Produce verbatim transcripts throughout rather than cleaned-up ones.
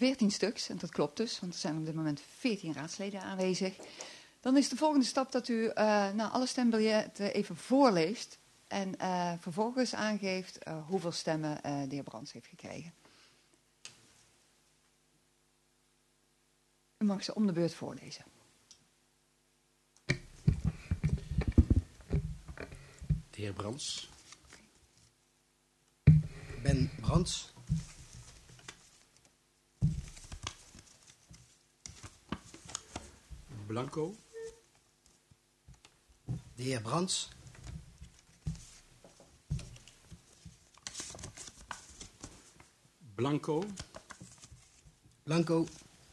veertien stuks, en dat klopt dus, want er zijn op dit moment veertien raadsleden aanwezig. Dan is de volgende stap dat u uh, nou, alle stembiljetten even voorleest en uh, vervolgens aangeeft uh, hoeveel stemmen uh, de heer Brands heeft gekregen. U mag ze om de beurt voorlezen. De heer Brands. Ben Brands. Blanco. De heer Brands. Blanco. Blanco.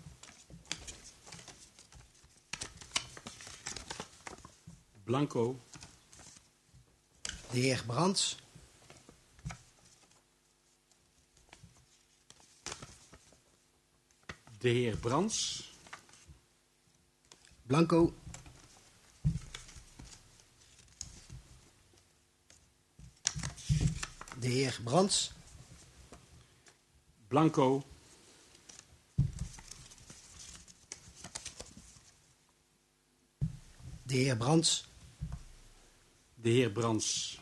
Blanco. De heer Brands. De heer Brands. Blanco. De heer Brands. Blanco. De heer Brands. De heer Brands.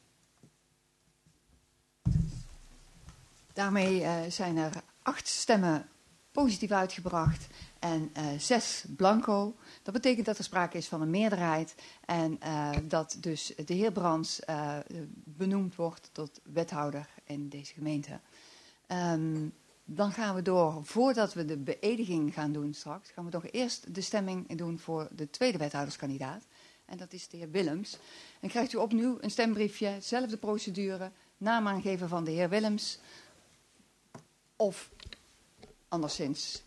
Daarmee uh, zijn er acht stemmen positief uitgebracht en uh, zes blanco. Dat betekent dat er sprake is van een meerderheid en uh, dat dus de heer Brands uh, benoemd wordt tot wethouder in deze gemeente. Um, dan gaan we door, voordat we de beëdiging gaan doen straks, gaan we toch eerst de stemming doen voor de tweede wethouderskandidaat. En dat is de heer Willems. En krijgt u opnieuw een stembriefje, zelfde procedure, naam aangeven van de heer Willems. Of anderszins.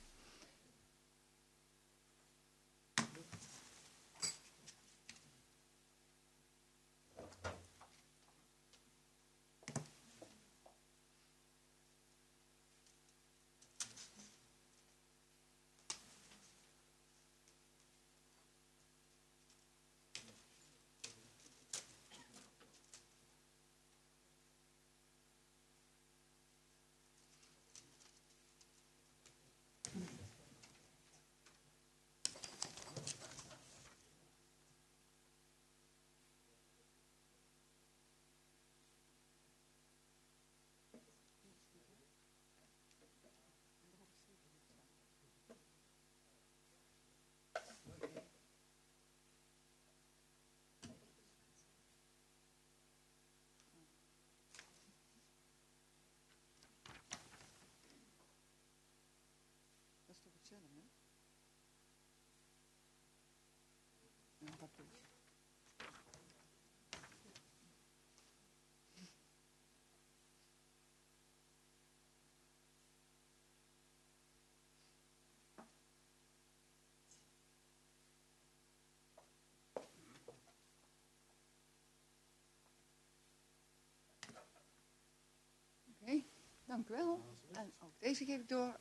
Oké, okay, dank u wel. En ook deze geef ik door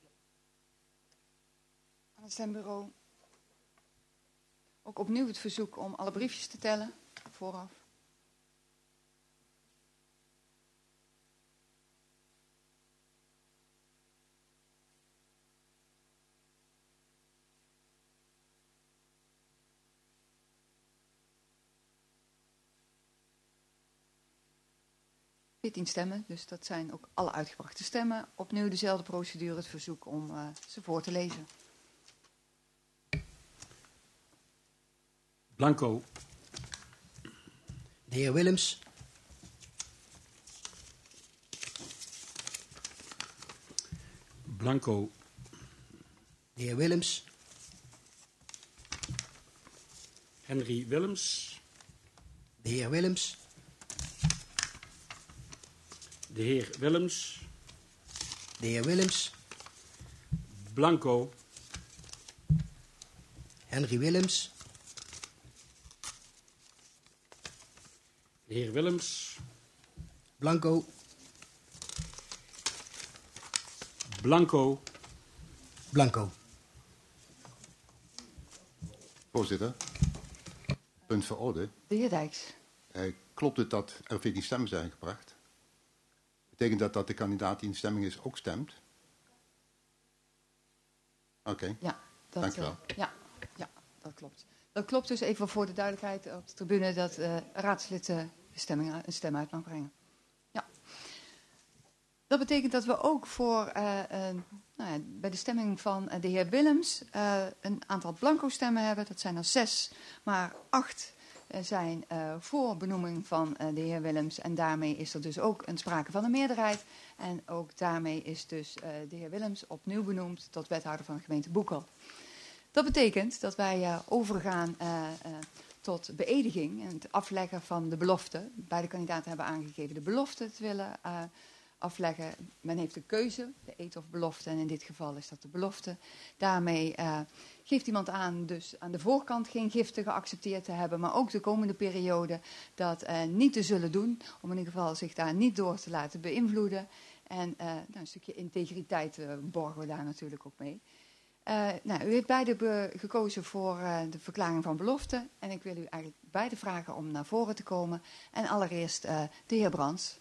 aan het stembureau. Ook opnieuw het verzoek om alle briefjes te tellen vooraf. veertien stemmen, dus dat zijn ook alle uitgebrachte stemmen. Opnieuw dezelfde procedure, het verzoek om uh, ze voor te lezen. Blanco. De heer Willems. Blanco. De heer Willems. Henry Willems. De heer Willems. De heer Willems. De heer Willems. Blanco. Henry Willems. De heer Willems. Blanco. Blanco. Blanco. Voorzitter, punt van orde. De heer Dijks. Eh, klopt het dat er veertien stemmen zijn gebracht? Betekent dat dat de kandidaat die in stemming is ook stemt? Oké, Ja, dat, Dank je wel. eh, ja, ja, dat klopt. Dat klopt dus even voor de duidelijkheid op de tribune dat uh, raadslid uh, stemming, een stem uit mag brengen. Ja. Dat betekent dat we ook voor, uh, uh, nou ja, bij de stemming van uh, de heer Willems uh, een aantal blanco stemmen hebben. Dat zijn er zes, maar acht uh, zijn uh, voor benoeming van uh, de heer Willems. En daarmee is er dus ook een sprake van een meerderheid. En ook daarmee is dus uh, de heer Willems opnieuw benoemd tot wethouder van de gemeente Boekel. Dat betekent dat wij uh, overgaan uh, uh, tot beëdiging en het afleggen van de belofte. Beide kandidaten hebben aangegeven de belofte te willen uh, afleggen. Men heeft de keuze, de eed of belofte, en in dit geval is dat de belofte. Daarmee uh, geeft iemand aan dus aan de voorkant geen giften geaccepteerd te hebben, maar ook de komende periode dat uh, niet te zullen doen, om in ieder geval zich daar niet door te laten beïnvloeden. En uh, nou, een stukje integriteit uh, borgen we daar natuurlijk ook mee. Uh, nou, u heeft beide be- gekozen voor uh, de verklaring van belofte. En ik wil u eigenlijk beide vragen om naar voren te komen. En allereerst uh, de heer Brands.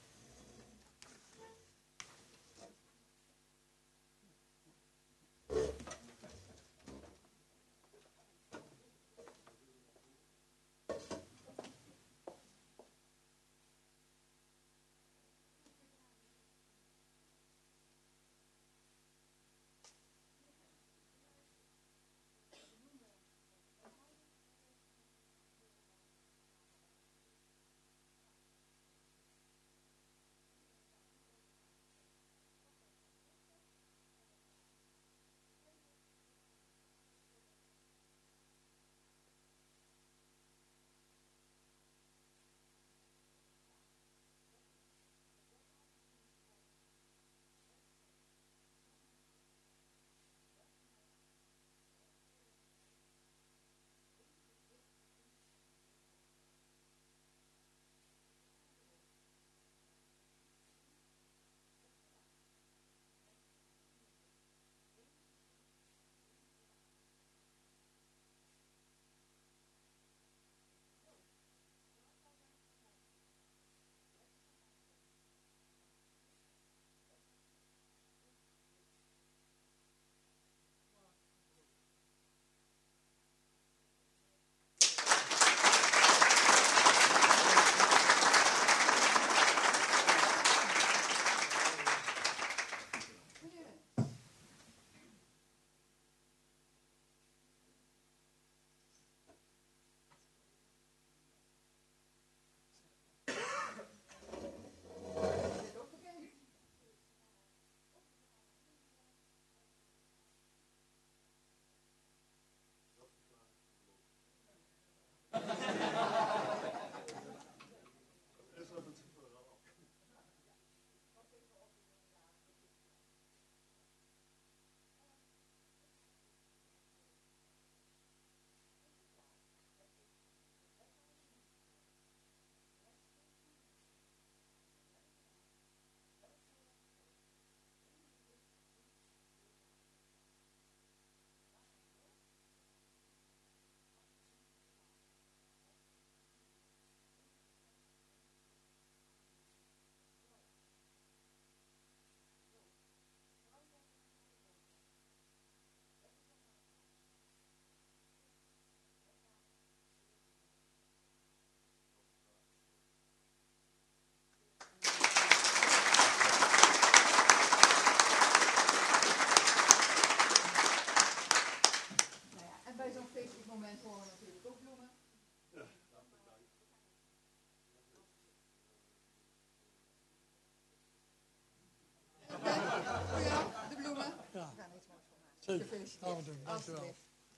Gefeliciteerd. Oh, dankjewel.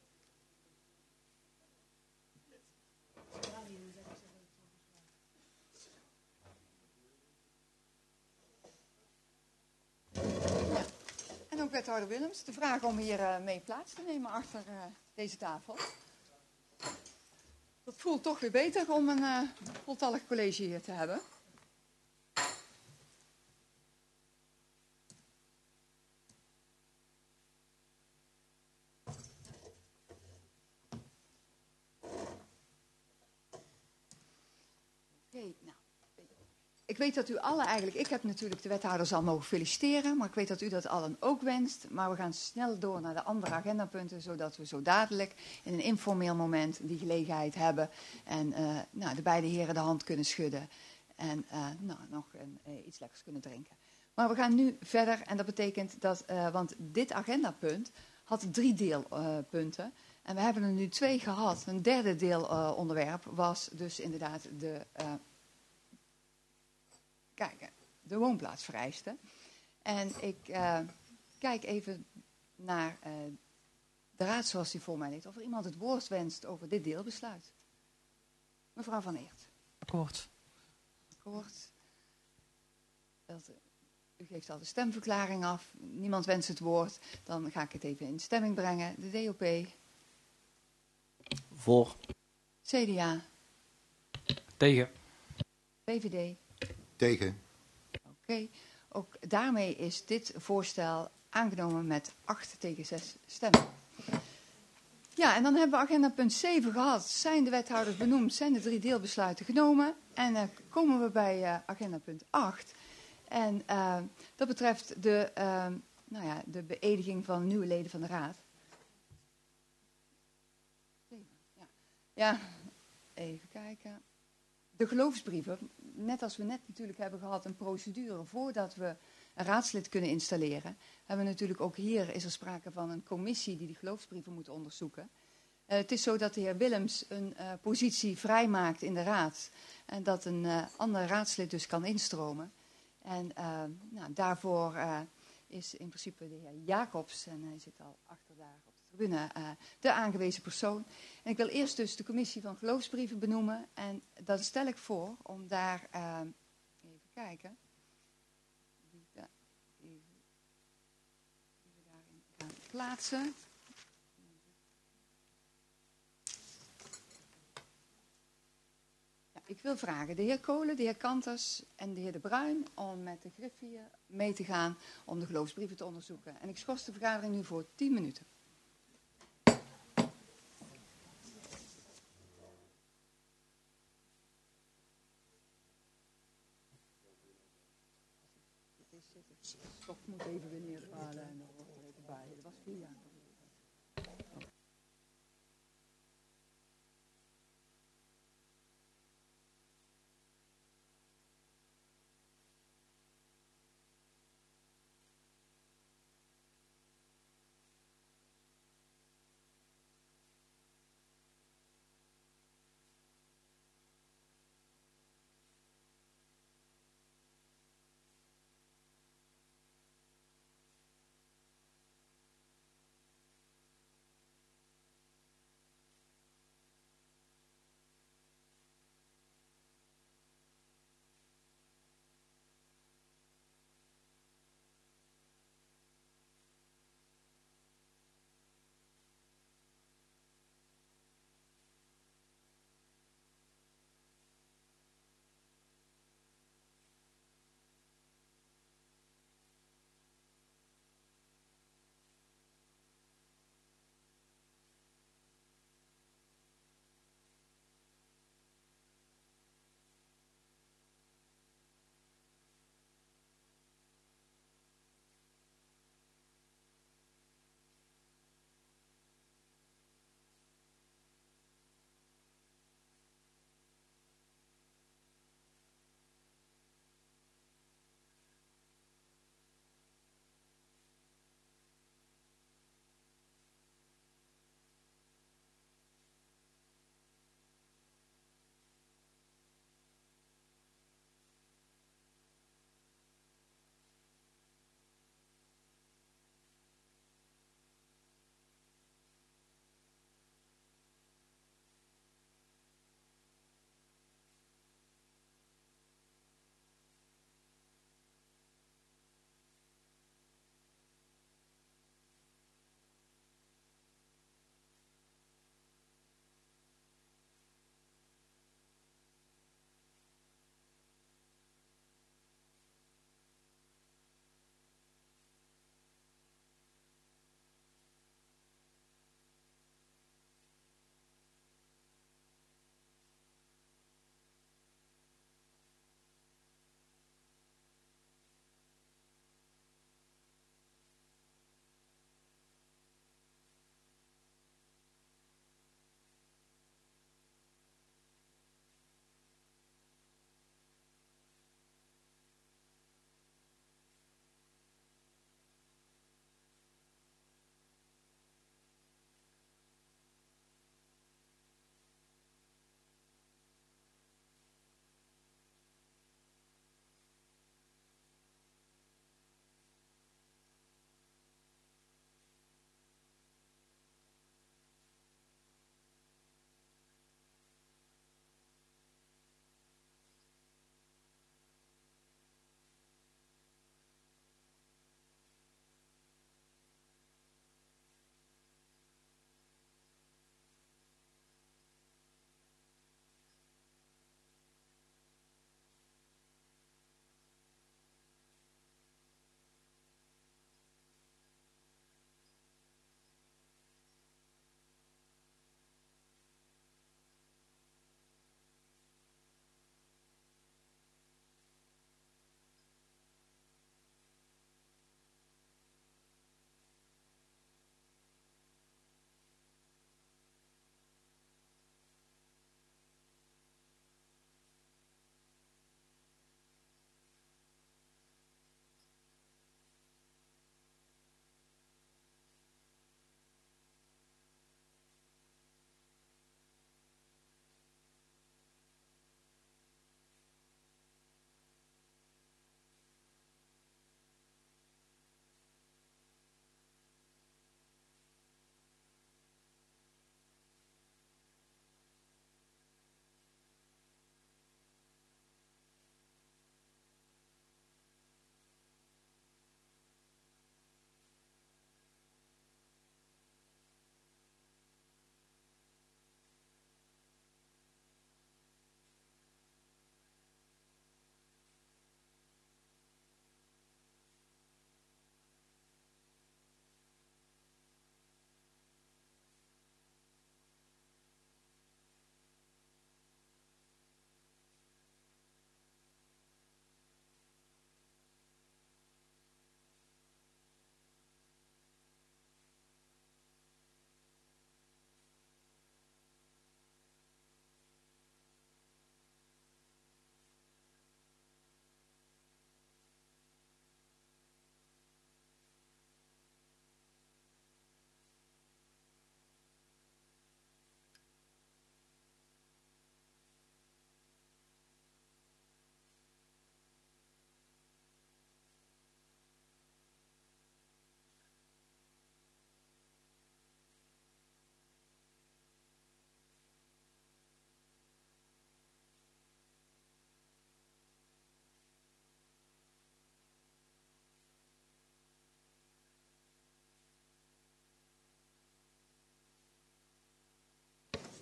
Ja. En ook wethouder Willems, de vraag om hier uh, mee plaats te nemen achter uh, deze tafel. Dat voelt toch weer beter om een uh, voltallig college hier te hebben. ik weet dat u allen eigenlijk... Ik heb natuurlijk de wethouders al mogen feliciteren, maar ik weet dat u dat allen ook wenst. Maar we gaan snel door naar de andere agendapunten, zodat we zo dadelijk in een informeel moment die gelegenheid hebben en uh, nou, de beide heren de hand kunnen schudden en uh, nou, nog een, uh, iets lekkers kunnen drinken. Maar we gaan nu verder en dat betekent dat, uh, want dit agendapunt had drie deelpunten. Uh, en we hebben er nu twee gehad. Een derde deelonderwerp uh, was dus inderdaad de... Uh, Kijk, de woonplaatsvereisten. En ik uh, kijk even naar uh, de raad zoals die voor mij ligt. Of er iemand het woord wenst over dit deelbesluit. Mevrouw Van Eert. Akkoord. Akkoord. Dat, u geeft al de stemverklaring af. Niemand wenst het woord. Dan ga ik het even in stemming brengen. De D O P. Voor. C D A. Tegen. V V D. Tegen. Oké, okay. Ook daarmee is dit voorstel aangenomen met acht tegen zes stemmen. Ja, en dan hebben we agenda punt zeven gehad. Zijn de wethouders benoemd? Zijn de drie deelbesluiten genomen? En dan uh, komen we bij uh, agenda punt acht. En uh, dat betreft de, uh, nou ja, de beëdiging van nieuwe leden van de raad. Ja, ja. Even kijken. De geloofsbrieven, net als we net natuurlijk hebben gehad een procedure voordat we een raadslid kunnen installeren, hebben we natuurlijk ook hier is er sprake van een commissie die die geloofsbrieven moet onderzoeken. Uh, het is zo dat de heer Willems een uh, positie vrijmaakt in de raad en dat een uh, ander raadslid dus kan instromen. En uh, nou, daarvoor uh, is in principe de heer Jacobs, en hij zit al achter daar op de tribune, uh, de aangewezen persoon. En ik wil eerst dus de commissie van geloofsbrieven benoemen. En dan stel ik voor om daar, uh, even kijken, die, da, die, die we daarin gaan plaatsen. Ja, ik wil vragen de heer Kolen, de heer Kanters en de heer De Bruin om met de griffier mee te gaan om de geloofsbrieven te onderzoeken. En ik schors de vergadering nu voor tien minuten. De stok moet even weer neerhalen en dan wordt er even bij. Dat was vier jaar.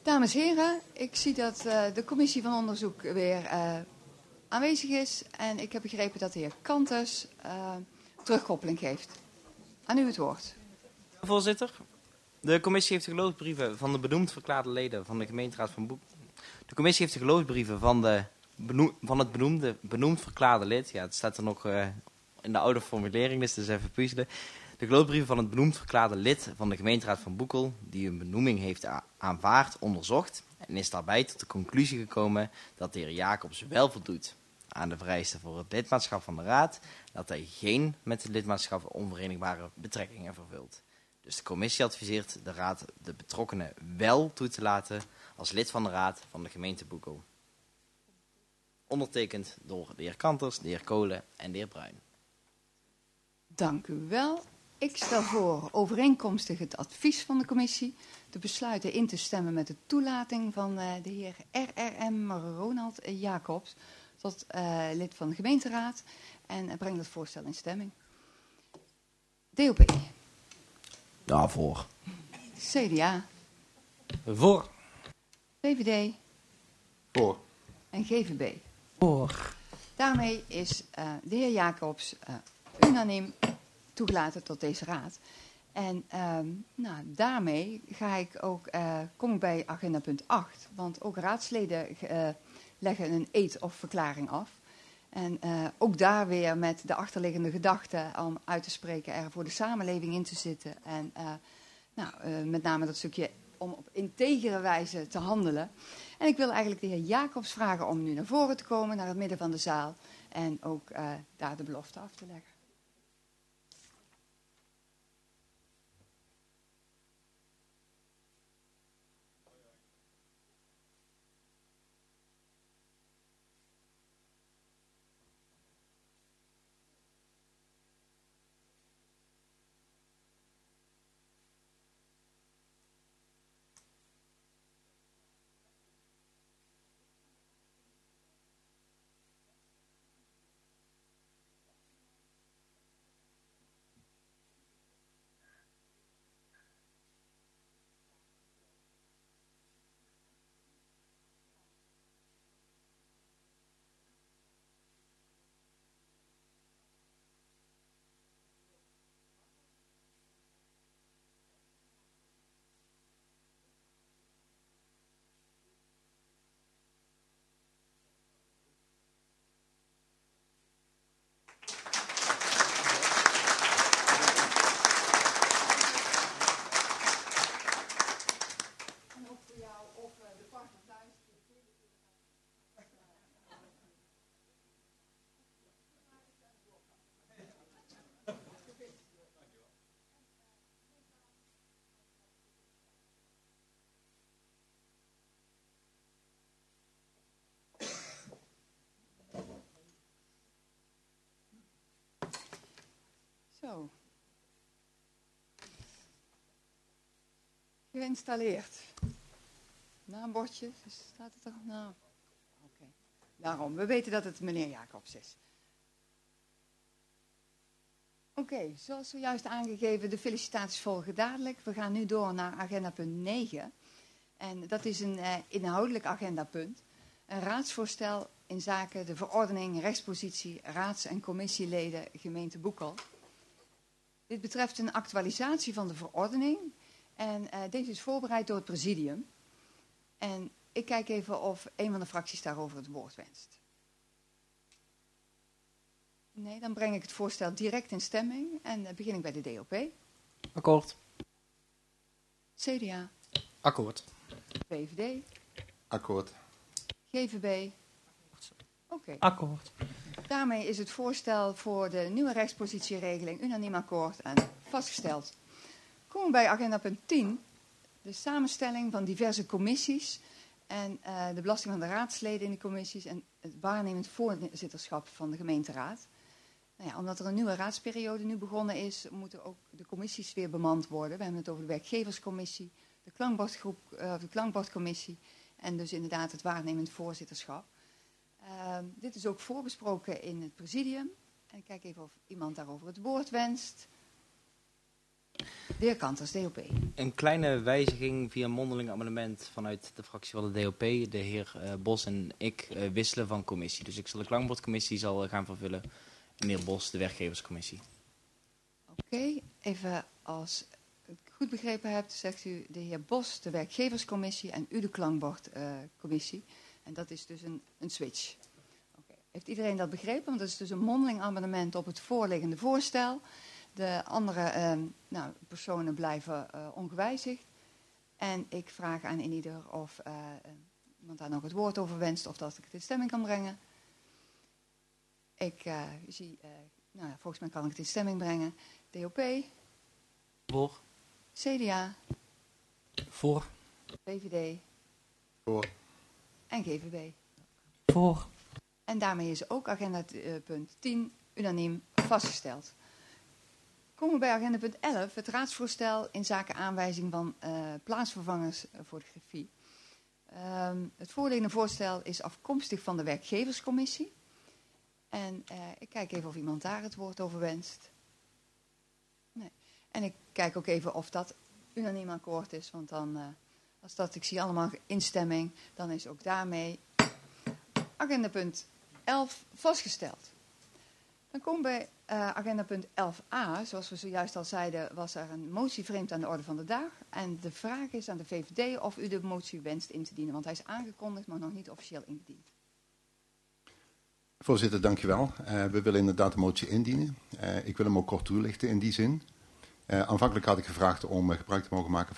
Dames en heren, ik zie dat uh, de commissie van onderzoek weer uh, aanwezig is. En ik heb begrepen dat de heer Kanters uh, terugkoppeling geeft. Aan u het woord. Voorzitter, de commissie heeft de geloofsbrieven van de benoemd verklaarde leden van de gemeenteraad van Boek. De commissie heeft de geloofsbrieven van, de benoem, van het benoemde, benoemd verklaarde lid. Ja, het staat er nog uh, in de oude formulering, dus dat is even puzzelen. De geloofsbrieven van het benoemd verklaarde lid van de gemeenteraad van Boekel, die een benoeming heeft aanvaard, onderzocht en is daarbij tot de conclusie gekomen dat de heer Jacobs wel voldoet aan de vereisten voor het lidmaatschap van de raad, dat hij geen met het lidmaatschap onverenigbare betrekkingen vervult. Dus de commissie adviseert de raad de betrokkenen wel toe te laten als lid van de raad van de gemeente Boekel. Ondertekend door de heer Kanters, de heer Kolen en de heer Bruin. Dank u wel. Ik stel voor overeenkomstig het advies van de commissie te besluiten in te stemmen met de toelating van uh, de heer R R M Ronald Jacobs tot uh, lid van de gemeenteraad en uh, breng dat voorstel in stemming. D O P. Daarvoor. C D A. Voor. V V D. Voor. En G V B. Voor. Daarmee is uh, de heer Jacobs uh, unaniem toegelaten tot deze raad. En um, nou, daarmee ga ik ook, uh, kom ik bij agenda punt acht. Want ook raadsleden uh, leggen een eed of verklaring af. En uh, ook daar weer met de achterliggende gedachte om uit te spreken er voor de samenleving in te zitten. En uh, nou, uh, met name dat stukje om op integere wijze te handelen. En ik wil eigenlijk de heer Jacobs vragen om nu naar voren te komen, naar het midden van de zaal. En ook uh, daar de belofte af te leggen. Zo. Geïnstalleerd. Naambordje, staat het er? Nou, oké. Okay. Daarom, we weten dat het meneer Jacobs is. Oké, okay, zoals zojuist aangegeven, de felicitaties volgen dadelijk. We gaan nu door naar agenda punt negen. En dat is een uh, inhoudelijk agendapunt. Een raadsvoorstel in zaken de verordening rechtspositie raads- en commissieleden gemeente Boekel. Dit betreft een actualisatie van de verordening. En uh, deze is voorbereid door het presidium. En ik kijk even of een van de fracties daarover het woord wenst. Nee, dan breng ik het voorstel direct in stemming. En uh, begin ik bij de D O P. Akkoord. C D A. Akkoord. V V D. Akkoord. G V B. Oké. Okay. Akkoord. Daarmee is het voorstel voor de nieuwe rechtspositieregeling unaniem akkoord en vastgesteld. Komen we bij agenda punt tien. De samenstelling van diverse commissies en uh, de belasting van de raadsleden in de commissies en het waarnemend voorzitterschap van de gemeenteraad. Nou ja, omdat er een nieuwe raadsperiode nu begonnen is, moeten ook de commissies weer bemand worden. We hebben het over de werkgeverscommissie, de klankbordgroep, uh, de klankbordcommissie en dus inderdaad het waarnemend voorzitterschap. Uh, dit is ook voorbesproken in het presidium. En ik kijk even of iemand daarover het woord wenst. De heer Kanters, D O P. Een kleine wijziging via mondeling amendement vanuit de fractie van de D O P. De heer uh, Bos en ik uh, wisselen van commissie. Dus ik zal de klankbordcommissie zal uh, gaan vervullen. En meneer Bos de werkgeverscommissie. Oké, okay, even als ik het goed begrepen heb, zegt u de heer Bos de werkgeverscommissie en u de klankbordcommissie. Uh, en dat is dus een, een switch. Okay. Heeft iedereen dat begrepen? Want dat is dus een mondeling amendement op het voorliggende voorstel. De andere uh, nou, personen blijven uh, ongewijzigd. En ik vraag aan ieder of uh, iemand daar nog het woord over wenst of dat ik het in stemming kan brengen. Ik uh, zie, uh, nou, volgens mij kan ik het in stemming brengen. D O P. Voor. C D A. Voor. V V D. Voor. En G V B. Voor. En daarmee is ook agenda uh, punt tien unaniem vastgesteld. Komen we bij agenda punt elf, het raadsvoorstel in zaken aanwijzing van uh, plaatsvervangers voor de griffie. Um, het voorliggende voorstel is afkomstig van de werkgeverscommissie. En uh, ik kijk even of iemand daar het woord over wenst. Nee. En ik kijk ook even of dat unaniem akkoord is, want dan, uh, als dat, ik zie allemaal instemming, dan is ook daarmee agenda punt elf vastgesteld. Dan komen we bij uh, agenda punt elf a. Zoals we zojuist al zeiden, was er een motie vreemd aan de orde van de dag. En de vraag is aan de V V D of u de motie wenst in te dienen. Want hij is aangekondigd, maar nog niet officieel ingediend. Voorzitter, dankjewel. Uh, we willen inderdaad de motie indienen. Uh, ik wil hem ook kort toelichten in die zin. Uh, aanvankelijk had ik gevraagd om uh, gebruik te mogen maken